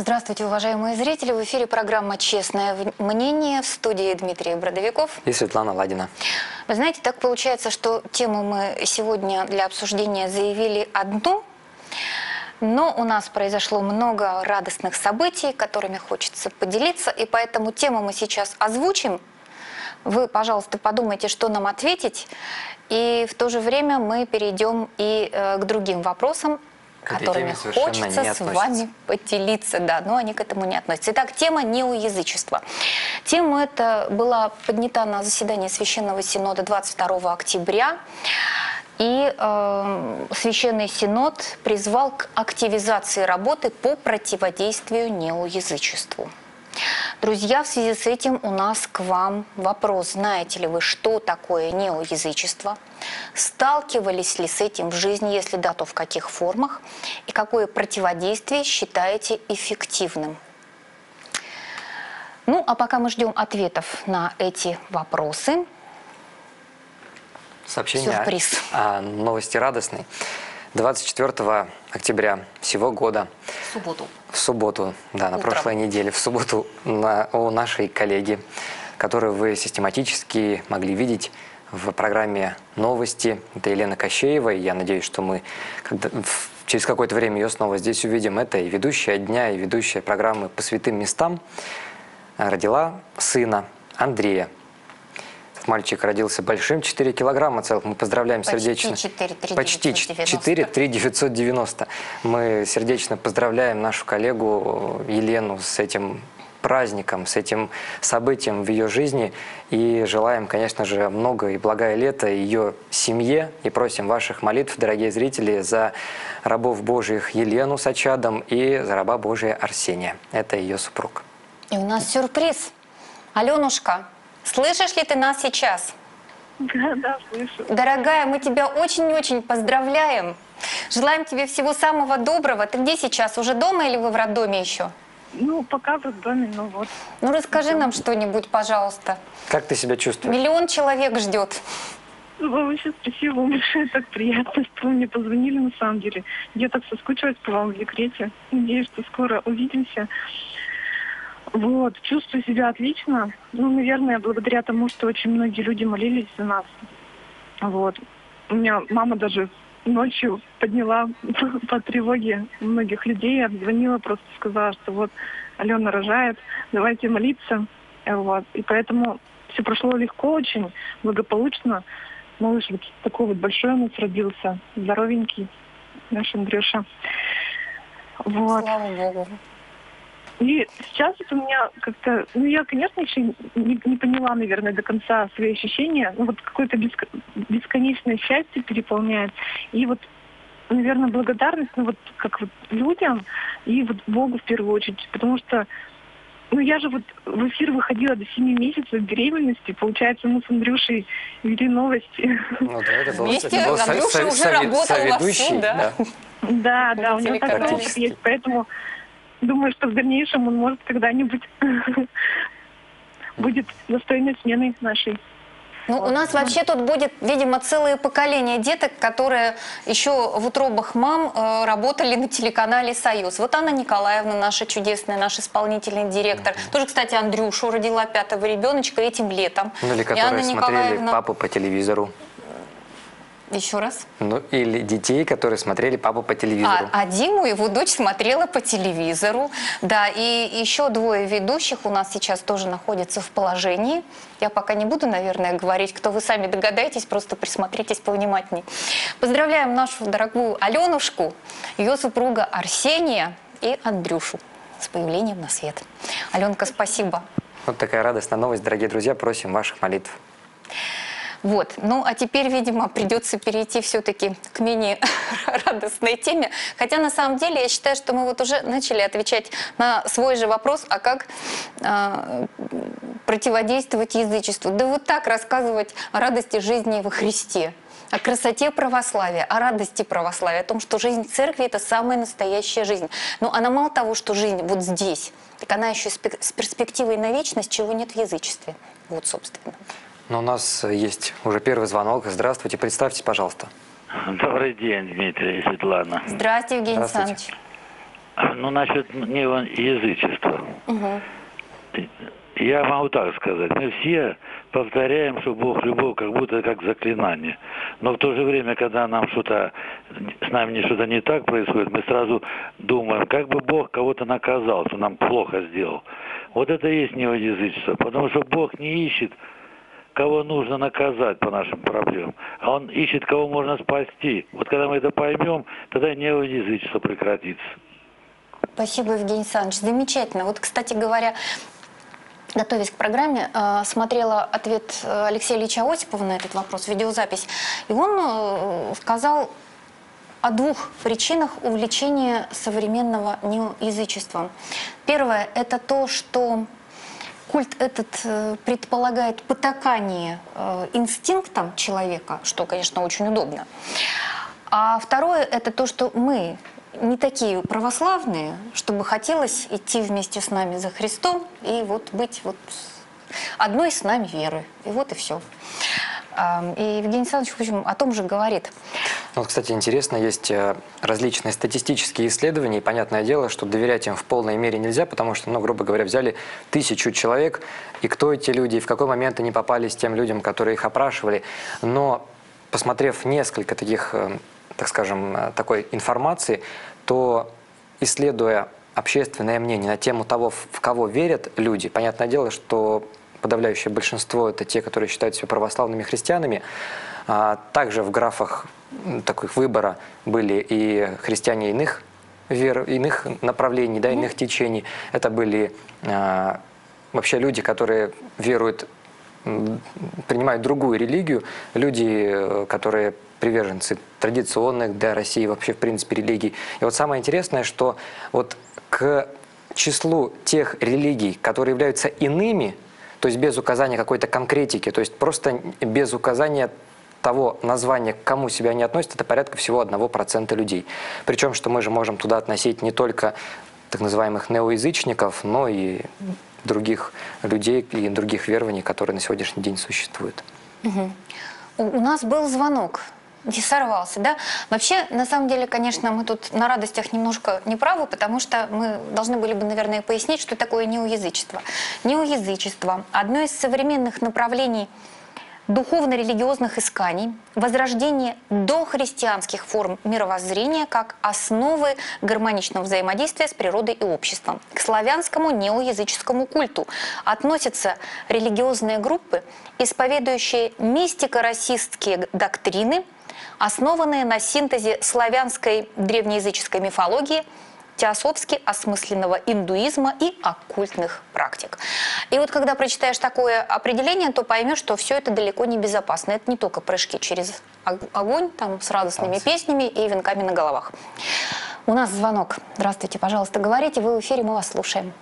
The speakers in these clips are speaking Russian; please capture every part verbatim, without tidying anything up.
Здравствуйте, уважаемые зрители. В эфире программа «Честное мнение», в студии Дмитрий Бродовиков и Светлана Ладина. Вы знаете, так получается, что тему мы сегодня для обсуждения заявили одну, но у нас произошло много радостных событий, которыми хочется поделиться, и поэтому тему мы сейчас озвучим. Вы, пожалуйста, подумайте, что нам ответить, и в то же время мы перейдем и э, к другим вопросам, которыми хочется с вами поделиться, да, но они к этому не относятся. Итак, тема неоязычества. Тема эта была поднята на заседании Священного Синода двадцать второго октября, и э, Священный Синод призвал к активизации работы по противодействию неоязычеству. Друзья, в связи с этим у нас к вам вопрос. Знаете ли вы, что такое неоязычество? Сталкивались ли с этим в жизни? Если да, то в каких формах? И какое противодействие считаете эффективным? Ну, а пока мы ждем ответов на эти вопросы. Сообщение Сюрприз. О, о новости радостной. двадцать четвёртого октября всего года. В субботу. В субботу, да, на Утром. прошлой неделе, в субботу на, у нашей коллеги, которую вы систематически могли видеть в программе «Новости». Это Елена Кощеева, и я надеюсь, что мы когда, в, через какое-то время ее снова здесь увидим. Это и ведущая дня, и ведущая программы «По святым местам». Родила сына Андрея. Этот мальчик родился большим, четыре килограмма целых. Мы поздравляем Почти сердечно. четыре тысячи Почти четыре тысячи девятьсот девяносто. Мы сердечно поздравляем нашу коллегу Елену с этим праздником, с этим событием в ее жизни. И желаем, конечно же, много и благое лето ее семье. И просим ваших молитв, дорогие зрители, за рабов Божьих Елену с Очадом и за раба Божия Арсения. Это ее супруг. И у нас сюрприз. Аленушка, слышишь ли ты нас сейчас? Да, да, слышу. Дорогая, мы тебя очень-очень поздравляем. Желаем тебе всего самого доброго. Ты где сейчас? Уже дома или вы в роддоме еще? Ну, пока в роддоме, ну вот. Ну, расскажи нам что-нибудь, пожалуйста. Как ты себя чувствуешь? Миллион человек ждет. Вообще, спасибо вам большое, так приятно, что вы мне позвонили, на самом деле. Я так соскучилась по вам в декрете. Надеюсь, что скоро увидимся. Вот, чувствую себя отлично. Ну, наверное, благодаря тому, что очень многие люди молились за нас. Вот. У меня мама даже ночью подняла по тревоге многих людей, обзвонила, просто сказала, что вот Алена рожает, давайте молиться. Вот. И поэтому все прошло легко очень, благополучно. Малыш вот такой вот большой у нас родился, здоровенький, наш Андрюша. Вот. Слава Богу. И сейчас это у меня как-то, ну я, конечно, еще не, не поняла, наверное, до конца свои ощущения, но вот какое-то беско, бесконечное счастье переполняет. И вот, наверное, благодарность, ну вот как вот людям и вот Богу в первую очередь, потому что, ну я же вот в эфир выходила до семи месяцев беременности, получается, мы с Андрюшей вели новости. Ну, да, это был, Вместе это был Андрюша со, уже со, работал соведущий, вовсю, да? Да, да, у него такой опыт Практически. есть, поэтому думаю, что в дальнейшем он может когда-нибудь будет достойной сменой нашей. Ну, у нас вообще тут будет, видимо, целое поколение деток, которые еще в утробах мам э, работали на телеканале «Союз». Вот Анна Николаевна, наша чудесная, наш исполнительный директор. Mm-hmm. Тоже, кстати, Андрюшу родила пятого ребеночка этим летом. Ну, или которые Анна смотрели Николаевна... папу по телевизору. Еще раз. Ну, или детей, которые смотрели папу по телевизору. А, а Диму его дочь смотрела по телевизору. Да, и еще двое ведущих у нас сейчас тоже находятся в положении. Я пока не буду, наверное, говорить, кто вы сами догадаетесь, просто присмотритесь повнимательнее. Поздравляем нашу дорогую Аленушку, ее супруга Арсения и Андрюшу с появлением на свет. Аленка, спасибо. Вот такая радостная новость, дорогие друзья. Просим ваших молитв. Вот. Ну, а теперь, видимо, придется перейти все-таки к менее радостной теме. Хотя, на самом деле, я считаю, что мы вот уже начали отвечать на свой же вопрос, а как э, противодействовать язычеству. Да вот так рассказывать о радости жизни во Христе, о красоте православия, о радости православия, о том, что жизнь церкви – это самая настоящая жизнь. Но она мало того, что жизнь вот здесь, так она еще с перспективой на вечность, чего нет в язычестве. Вот, собственно. Но у нас есть уже первый звонок. Здравствуйте, представьтесь, пожалуйста. Добрый день, Дмитрий и Светлана. Здравствуйте, Евгений Здравствуйте. Александрович. Ну, насчет неоязычества. Угу. Я могу так сказать. Мы все повторяем, что Бог любовь, как будто как заклинание. Но в то же время, когда нам что-то, с нами что-то не так происходит, мы сразу думаем, как бы Бог кого-то наказал, что нам плохо сделал. Вот это и есть неоязычество. Потому что Бог не ищет, кого нужно наказать по нашим проблемам, а Он ищет, кого можно спасти. Вот когда мы это поймем, тогда неоязычество прекратится. Спасибо, Евгений Александрович. Замечательно. Вот, кстати говоря, готовясь к программе, смотрела ответ Алексея Ильича Осипова на этот вопрос, видеозапись. И он сказал о двух причинах увлечения современного неоязычеством. Первое – это то, что культ этот предполагает потакание инстинктам человека, что, конечно, очень удобно. А второе – это то, что мы не такие православные, чтобы хотелось идти вместе с нами за Христом и вот быть вот одной с нами веры. И вот и все. И Евгений Александрович, в общем, о том же говорит. Вот, кстати, интересно, есть различные статистические исследования, и понятное дело, что доверять им в полной мере нельзя, потому что, ну, грубо говоря, взяли тысячу человек, и кто эти люди, и в какой момент они попались тем людям, которые их опрашивали. Но, посмотрев несколько таких, так скажем, такой информации, то, исследуя общественное мнение на тему того, в кого верят люди, понятное дело, что подавляющее большинство – это те, которые считают себя православными христианами. А также в графах таких выбора были и христиане иных вер, иных направлений, да, иных течений. Это были а, вообще люди, которые веруют, принимают другую религию, люди, которые приверженцы традиционных для России вообще в принципе религий. И вот самое интересное, что вот к числу тех религий, которые являются иными, то есть без указания какой-то конкретики, то есть просто без указания того названия, к кому себя они относят, это порядка всего одного процента людей. Причем, что мы же можем туда относить не только так называемых неоязычников, но и других людей и других верований, которые на сегодняшний день существуют. Угу. У нас был звонок. Не сорвался, да? Вообще, на самом деле, конечно, мы тут на радостях немножко неправы, потому что мы должны были бы, наверное, пояснить, что такое неоязычество. Неоязычество – одно из современных направлений духовно-религиозных исканий, возрождение дохристианских форм мировоззрения как основы гармоничного взаимодействия с природой и обществом. К славянскому неоязыческому культу относятся религиозные группы, исповедующие мистико-расистские доктрины, основанные на синтезе славянской древнеязыческой мифологии, теософски осмысленного индуизма и оккультных практик. И вот когда прочитаешь такое определение, то поймешь, что все это далеко не безопасно. Это не только прыжки через огонь там, с радостными песнями и венками на головах. У нас звонок. Здравствуйте, пожалуйста, говорите, вы в эфире, мы вас слушаем.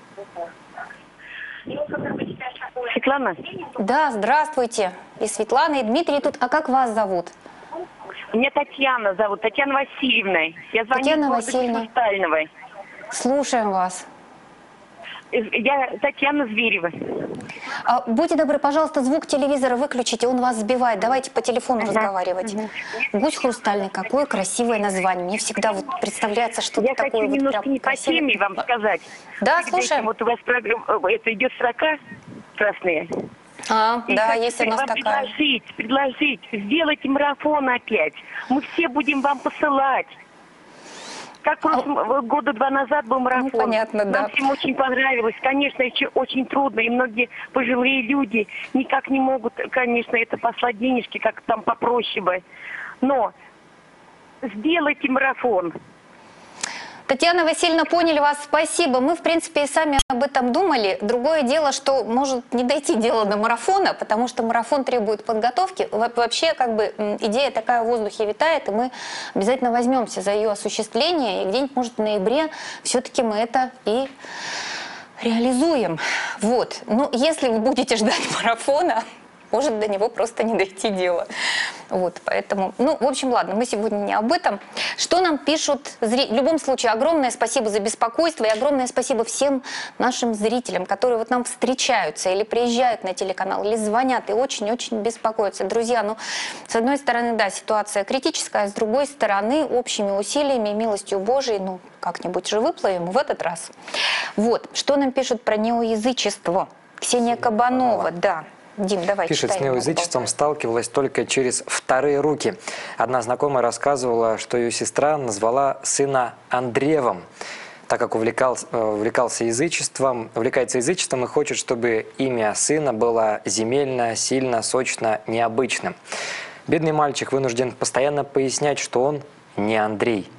Светлана? Да, здравствуйте. И Светлана, и Дмитрий тут. А как вас зовут? Меня Татьяна зовут, Татьяна Васильевна. Я звоню Татьяна из Васильевна. Хрустального. Слушаем вас. Я Татьяна Зверева. А, будьте добры, пожалуйста, звук телевизора выключите, он вас сбивает. Давайте по телефону ага. разговаривать. Угу. «Гусь хрустальный», какое красивое название. Мне всегда вот представляется что-то я такое. Я хочу вот немножко прям не по теме вам сказать. Да, слушаем. Вот у вас программа, это идет строка красная. А, и да, есть у нас такая. Предложить, предложить, сделайте марафон опять. Мы все будем вам посылать. Как прошлого года два назад был марафон. Ну, понятно, да. Нам всем очень понравилось. Конечно, еще очень трудно. И многие пожилые люди никак не могут, конечно, это послать денежки, как там попроще бы. Но сделайте марафон. Татьяна Васильевна, поняли вас, спасибо. Мы, в принципе, и сами об этом думали. Другое дело, что может не дойти дело до марафона, потому что марафон требует подготовки. Вообще, как бы, идея такая в воздухе витает, и мы обязательно возьмемся за ее осуществление. И где-нибудь, может, в ноябре все-таки мы это и реализуем. Вот. Но если вы будете ждать марафона, может до него просто не дойти дело. Вот, поэтому, ну, в общем, ладно, мы сегодня не об этом. Что нам пишут зрители? В любом случае, огромное спасибо за беспокойство и огромное спасибо всем нашим зрителям, которые вот нам встречаются или приезжают на телеканал, или звонят и очень-очень беспокоятся. Друзья, ну, с одной стороны, да, ситуация критическая, а с другой стороны, общими усилиями и милостью Божией, ну, как-нибудь же выплывем в этот раз. Вот, что нам пишут про неоязычество? Ксения Кабанова, да. Дим, давай, Пишет, читай, с неоязычеством сталкивалась только через вторые руки. Одна знакомая рассказывала, что ее сестра назвала сына Андреевым, так как увлекался, увлекался язычеством, увлекается язычеством и хочет, чтобы имя сына было земельно, сильно, сочно, необычным. Бедный мальчик вынужден постоянно пояснять, что он не Андрей.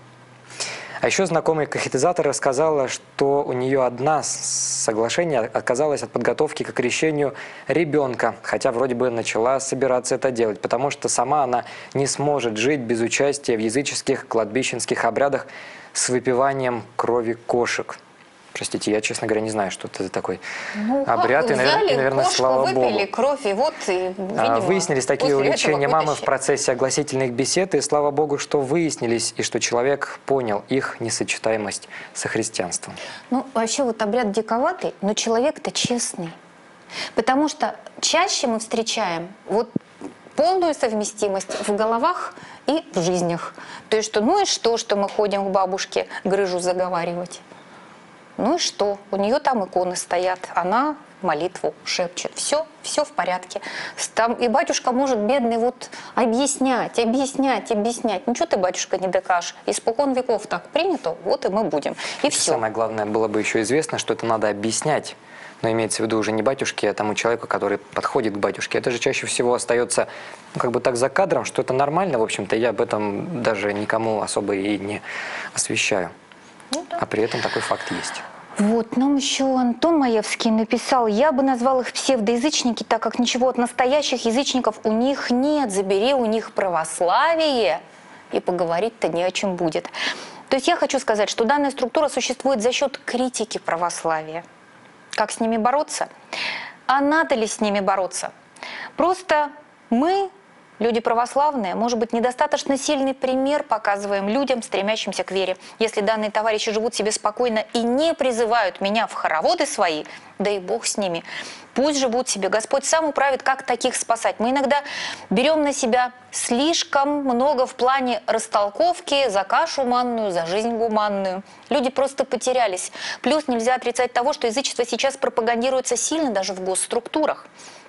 А еще знакомый кахетизатор рассказала, что у нее одна соглашение отказалась от подготовки к окрещению ребенка, хотя вроде бы начала собираться это делать, потому что сама она не сможет жить без участия в языческих кладбищенских обрядах с выпиванием крови кошек. Простите, я, честно говоря, не знаю, что это за такой ну, обряд. Взяли, и, наверное, наверное кошку, слава выпили Богу. кровь, и вот, и, видимо, Выяснились такие увлечения мамы в вытащили. процессе огласительных бесед, и слава Богу, что выяснились, и что человек понял их несочетаемость со христианством. Ну, вообще вот обряд диковатый, но человек-то честный. Потому что чаще мы встречаем вот полную совместимость в головах и в жизнях. То есть, что ну и что, что мы ходим к бабушке грыжу заговаривать? Ну и что? У нее там иконы стоят, она молитву шепчет. Все, все в порядке. Там и батюшка может, бедный, вот объяснять, объяснять, объяснять. Ничего ты, батюшка, не докажешь. Испокон веков так принято, вот и мы будем. И все. Самое главное, было бы еще известно, что это надо объяснять. Но имеется в виду уже не батюшке, а тому человеку, который подходит к батюшке. Это же чаще всего остается ну, как бы так за кадром, что это нормально, в общем-то. Я об этом даже никому особо и не освещаю. Ну, да. А при этом такой факт есть. Вот, нам еще Антон Маевский написал, я бы назвал их псевдоязычники, так как ничего от настоящих язычников у них нет, забери у них православие, и поговорить-то не о чем будет. То есть я хочу сказать, что данная структура существует за счет критики православия. Как с ними бороться? А надо ли с ними бороться? Просто мы, люди православные, может быть, недостаточно сильный пример показываем людям, стремящимся к вере. Если данные товарищи живут себе спокойно и не призывают меня в хороводы свои, да и Бог с ними. Пусть живут себе. Господь сам управит, как таких спасать. Мы иногда берем на себя слишком много в плане растолковки за кашу манную, за жизнь гуманную. Люди просто потерялись. Плюс нельзя отрицать того, что язычество сейчас пропагандируется сильно даже в госструктурах.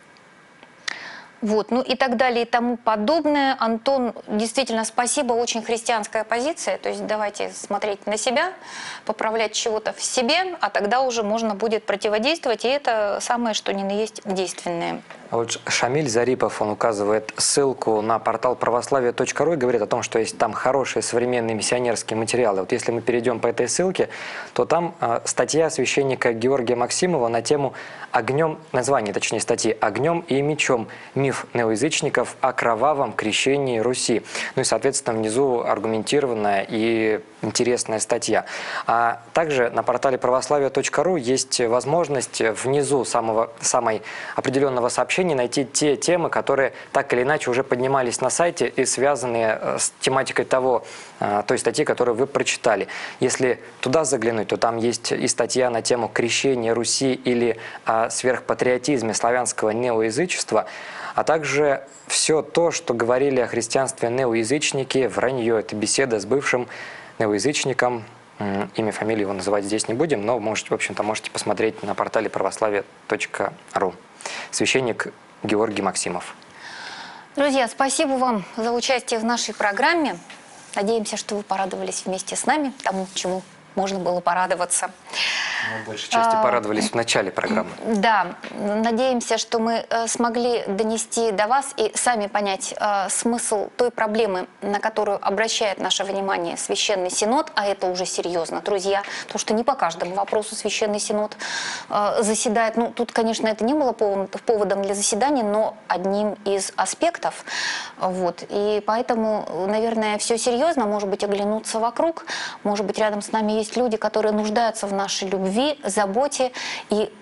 Вот, ну и так далее и тому подобное. Антон, действительно, спасибо, очень христианская позиция. То есть давайте смотреть на себя, поправлять чего-то в себе, а тогда уже можно будет противодействовать. И это самое, что ни на есть действенное. А вот Шамиль Зарипов, он указывает ссылку на портал православие точка ру и говорит о том, что есть там хорошие современные миссионерские материалы. Вот если мы перейдем по этой ссылке, то там э, статья священника Георгия Максимова на тему «Огнем», название, точнее, статьи «Огнем и мечом. Миф неоязычников о кровавом крещении Руси». Ну и, соответственно, внизу аргументированная и интересная статья. А также на портале православие точка ру есть возможность внизу самого, самой определенного сообщения найти те темы, которые так или иначе уже поднимались на сайте и связанные с тематикой того, той статьи, которую вы прочитали. Если туда заглянуть, то там есть и статья на тему крещения Руси или о сверхпатриотизме славянского неоязычества, а также все то, что говорили о христианстве неоязычники, вранье. Это беседа с бывшим неоязычником. Имя, фамилию его называть здесь не будем, но можете, в общем-то, можете посмотреть на портале православие точка ру. Священник Георгий Максимов. Друзья, спасибо вам за участие в нашей программе. Надеемся, что вы порадовались вместе с нами тому, чему можно было порадоваться. Мы в большей части а, порадовались в начале программы. Да, надеемся, что мы э, смогли донести до вас и сами понять э, смысл той проблемы, на которую обращает наше внимание Священный Синод, а это уже серьезно, друзья, потому что не по каждому вопросу Священный Синод э, заседает. Ну, тут, конечно, это не было поводом, поводом для заседания, но одним из аспектов. Вот. И поэтому, наверное, все серьезно, может быть, оглянуться вокруг, может быть, рядом с нами есть люди, которые нуждаются в нашей любви, заботе и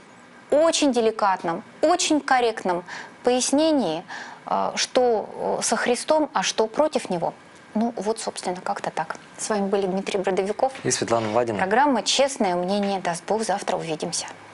очень деликатном, очень корректном пояснении, э, что со Христом, а что против Него. Ну вот, собственно, как-то так. С вами были Дмитрий Бродовиков. И Светлана Владина. Программа «Честное мнение». Даст Бог, завтра увидимся.